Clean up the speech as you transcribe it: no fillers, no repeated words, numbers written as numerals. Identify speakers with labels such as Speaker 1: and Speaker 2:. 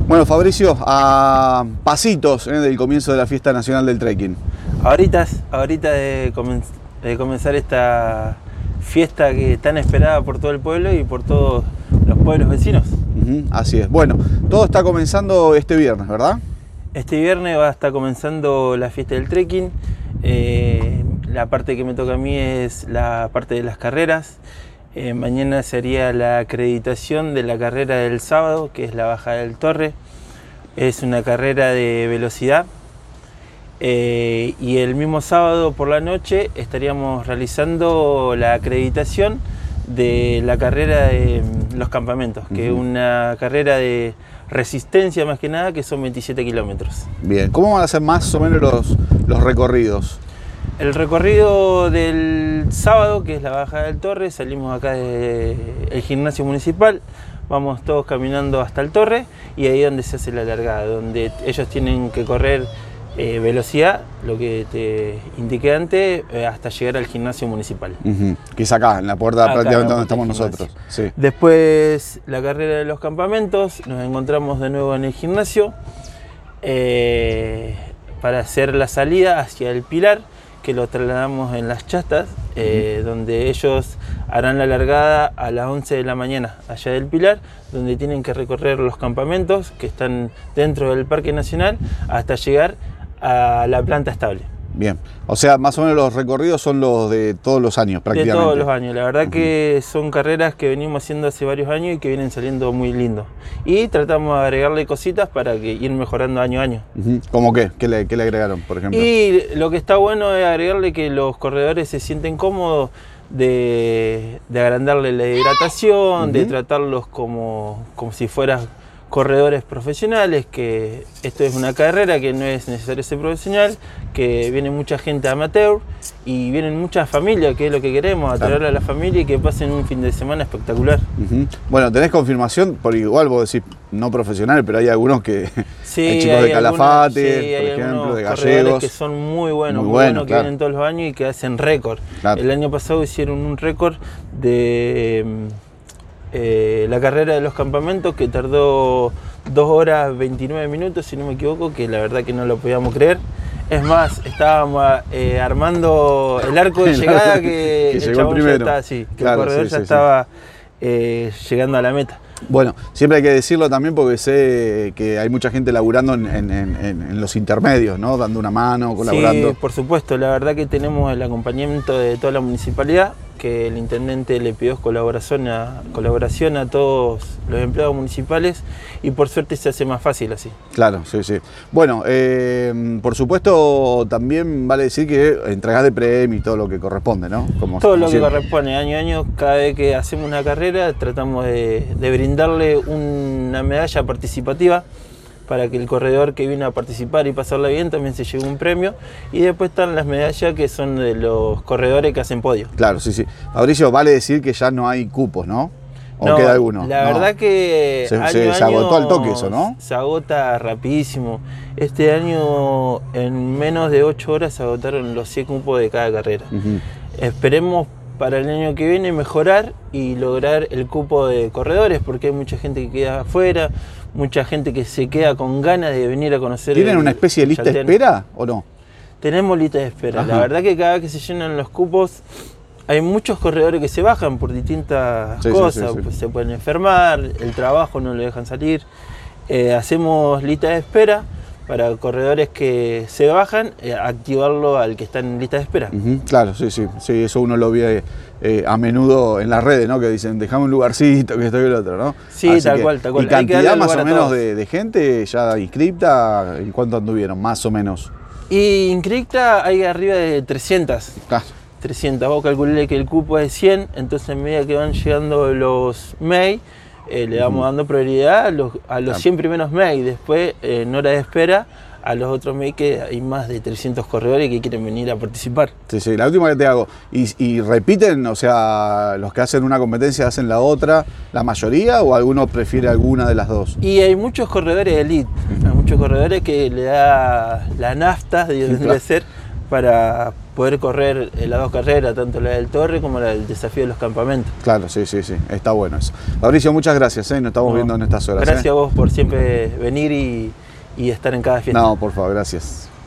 Speaker 1: Bueno, Fabricio, a pasitos del comienzo de la Fiesta Nacional del Trekking.
Speaker 2: Ahorita de comenzar esta fiesta que tan esperada por todo el pueblo y por todos los pueblos vecinos.
Speaker 1: Así es. Bueno, todo está comenzando este viernes, ¿verdad?
Speaker 2: Este viernes va a estar comenzando la fiesta del trekking. La parte que me toca a mí es la parte de las carreras. Mañana sería la acreditación de la carrera del sábado, que es la Bajada del Torre. Es una carrera de velocidad. Y el mismo sábado por la noche estaríamos realizando la acreditación de la carrera de los campamentos, que es una carrera de resistencia más que nada, que son 27 kilómetros.
Speaker 1: Bien, ¿cómo van a ser más o menos los recorridos?
Speaker 2: El recorrido del sábado, que es la Bajada del Torre, salimos acá del gimnasio municipal, vamos todos caminando hasta el Torre y ahí es donde se hace la largada, donde ellos tienen que correr velocidad, lo que te indiqué antes, hasta llegar al gimnasio municipal.
Speaker 1: Que es acá, en la puerta
Speaker 2: Acá,
Speaker 1: prácticamente donde estamos nosotros. Sí.
Speaker 2: Después la carrera de los campamentos, nos encontramos de nuevo en el gimnasio para hacer la salida hacia el Pilar, que lo trasladamos en las Chastas, donde ellos harán la largada a las 11 de la mañana allá del Pilar, donde tienen que recorrer los campamentos que están dentro del Parque Nacional hasta llegar a la planta estable.
Speaker 1: Bien, o sea, más o menos los recorridos son los de todos los años prácticamente.
Speaker 2: De todos los años, la verdad que son carreras que venimos haciendo hace varios años y que vienen saliendo muy lindos. Y tratamos de agregarle cositas para que ir mejorando año a año.
Speaker 1: ¿Cómo qué? ¿Qué le agregaron, por ejemplo?
Speaker 2: Y lo que está bueno es agregarle que los corredores se sienten cómodos de agrandarle la hidratación, de tratarlos como si fueran corredores profesionales, que esto es una carrera que no es necesario ser profesional, que viene mucha gente amateur y vienen muchas familias, que es lo que queremos, atraer a la familia y que pasen un fin de semana espectacular.
Speaker 1: Bueno, ¿tenés confirmación? Porque igual vos decís no profesional, pero hay algunos que
Speaker 2: sí,
Speaker 1: hay chicos de Calafate, por ejemplo, de Gallegos,
Speaker 2: que son muy buenos, que vienen todos los años y que hacen récord. El año pasado hicieron un récord de la carrera de los campamentos, que tardó 2 horas 29 minutos, si no me equivoco, que la verdad que no lo podíamos creer. Es más, estábamos armando el arco de llegada que el chabón primero. Ya está, que el corredor ya estaba llegando a la meta.
Speaker 1: Bueno, siempre hay que decirlo también porque sé que hay mucha gente laburando en los intermedios, ¿no? Dando una mano, colaborando.
Speaker 2: Sí, por supuesto, la verdad que tenemos el acompañamiento de toda la municipalidad, que el intendente le pidió colaboración a todos los empleados municipales y por suerte se hace más fácil así. Claro,
Speaker 1: sí. Bueno, por supuesto también vale decir que entregás de premio y todo lo que corresponde, ¿no?
Speaker 2: Todo lo que corresponde, año a año, cada vez que hacemos una carrera tratamos de brindarle una medalla participativa para que el corredor que viene a participar y pasarla bien también se lleve un premio. Y después están las medallas que son de los corredores que hacen podio. Claro, sí.
Speaker 1: Fabricio, vale decir que ya no hay cupos, ¿no? ¿O
Speaker 2: no,
Speaker 1: queda alguno?
Speaker 2: La verdad que
Speaker 1: se agotó al toque eso, ¿no?
Speaker 2: Se agota rapidísimo. Este año en menos de 8 horas se agotaron los 100 cupos de cada carrera. Esperemos para el año que viene mejorar y lograr el cupo de corredores, porque hay mucha gente que queda afuera, mucha gente que se queda con ganas de venir a conocer.
Speaker 1: ¿Tienen una especie de lista de espera o no?
Speaker 2: Tenemos lista de espera. La verdad que cada vez que se llenan los cupos hay muchos corredores que se bajan por distintas cosas. Pues se pueden enfermar, el trabajo no lo dejan salir. Hacemos lista de espera para corredores que se bajan, activarlo al que está en lista de espera.
Speaker 1: Claro, sí, eso uno lo ve a menudo en las redes, ¿no? Que dicen, dejame un lugarcito, que esto y el otro, ¿no?
Speaker 2: Sí,
Speaker 1: así
Speaker 2: tal cual.
Speaker 1: ¿Y cantidad más o menos de gente ya inscripta? ¿En cuánto anduvieron, más o menos?
Speaker 2: Y inscripta hay arriba de 300. 300, vos calculé que el cupo es 100, entonces a medida que van llegando los MEI, le vamos dando prioridad a los 100 primeros MEI, después en hora de espera a los otros MEI, que hay más de 300 corredores que quieren venir a participar.
Speaker 1: Sí, la última que te hago, ¿y repiten? O sea, los que hacen una competencia hacen la otra, la mayoría, o alguno prefiere alguna de las dos?
Speaker 2: Y hay muchos corredores de elite, hay muchos corredores que le da la nafta, debe ser, para poder correr las dos carreras, tanto la del Torre como la del desafío de los campamentos.
Speaker 1: Claro, sí, está bueno eso. Fabricio, muchas gracias, nos estamos viendo en estas horas.
Speaker 2: Gracias a vos por siempre venir y estar en cada fiesta.
Speaker 1: No, por favor, gracias.